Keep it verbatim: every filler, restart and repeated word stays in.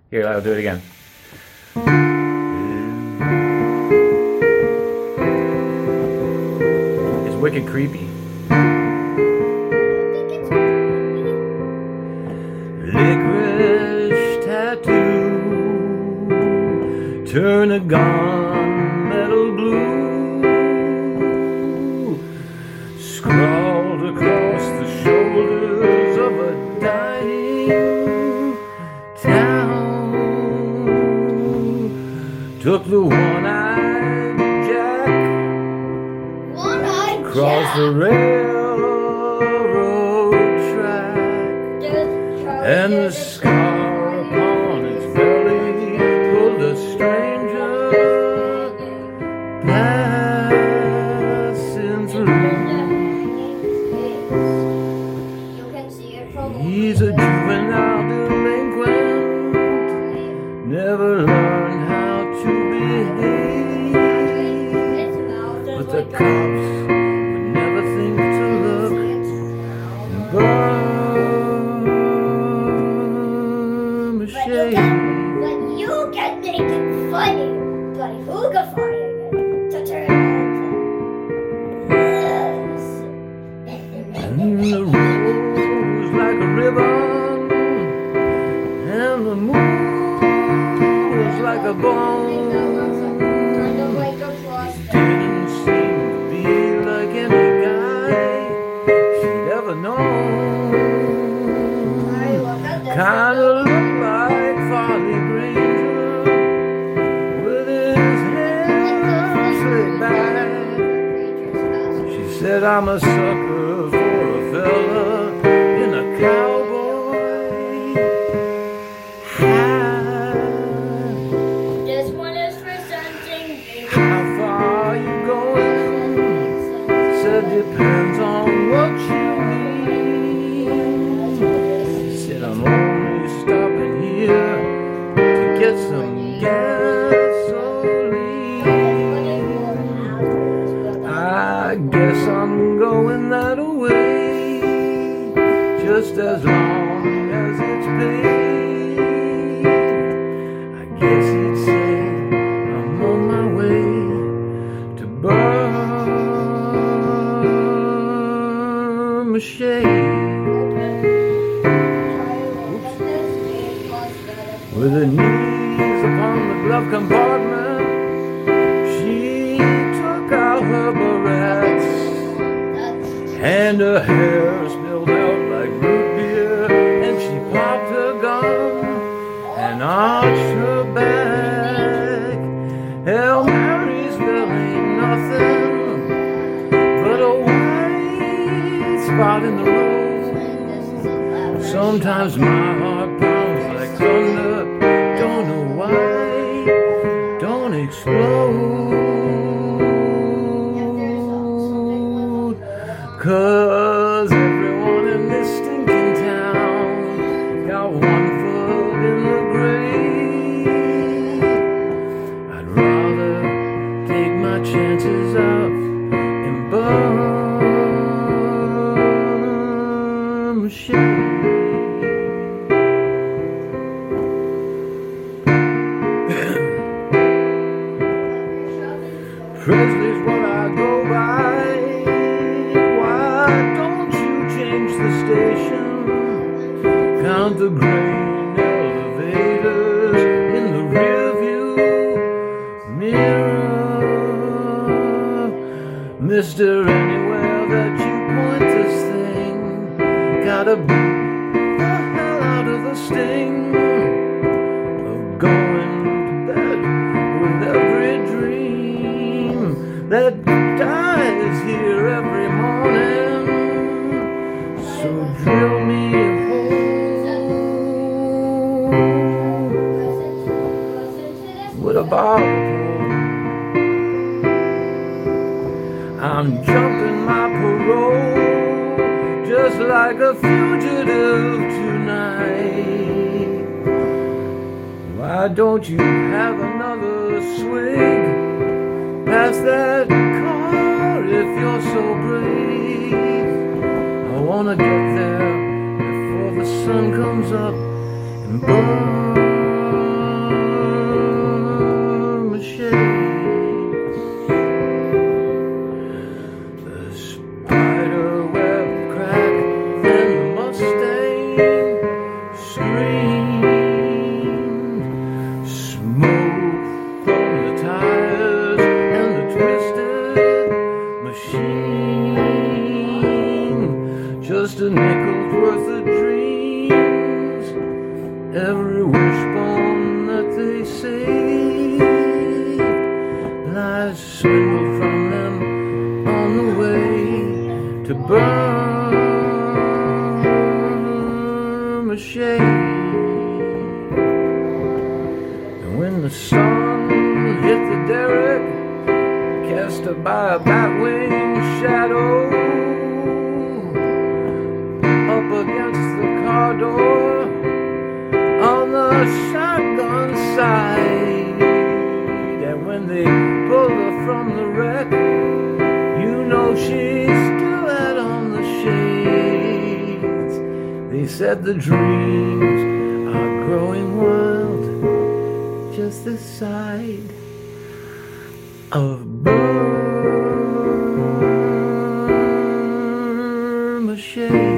Here, I'll do it again. It's wicked creepy. Licorice tattoo, turn a gunmetal blue, scrawled across the shoulders of a dying town. Took the one-eyed Jack, one-eyed across Jack. the railroad track, and the scar upon its belly pulled a stranger passing through. He's a juvenile delinquent, never learned how to behave, but the cops would never think to look and burn a shade. But you can make it funny, but who can find it to turn And the road was like a ribbon, and the moon was like a bone. Didn't seem to be like any guy she'd ever known. Kinda looked like Farley Granger with his hair slicked back. She said, I'm a sucker for a fella in a cowboy hat. This one is for something big. How far are you going? Said, depends on what you need. Said, I'm only stopping here to get some gasoline. I guess I'm going that way, just as long as it's paid. I guess he'd say I'm on my way to burn a shade. With her knees upon the glove compartment, she took out her barrettes, and her hair spilled out like root beer, and she popped her gum and arched her back. Hail Marys, there ain't nothing but a white spot in the road. Sometimes my heart pounds like thunder, don't know why, don't explode. Cause everyone in this stinking town got one foot in the grave. I'd rather take my chances out and burn a shade. Presley's what I go by. Why don't you change the station? Count the grain elevators in the rearview mirror. Mister, anywhere that you point this thing, gotta beat the hell out of the sting of going to bed with every dream that dies here every morning. So drill me a hole with a bottle. I'm jumping my parole just like a fugitive tonight. Why don't you have another swig? Pass that car if you're so brave. I wanna get there before the sun comes up and burn every wishbone that they saved lies swindled from them on the way to burn a shade. And when the sun hit the derrick, cast by a bat-winged shadow up against the car door on the shotgun side. And when they pulled her from the wreck, you know she still had on the shades. They said the dreams are growing wild just this side of Burma Shade.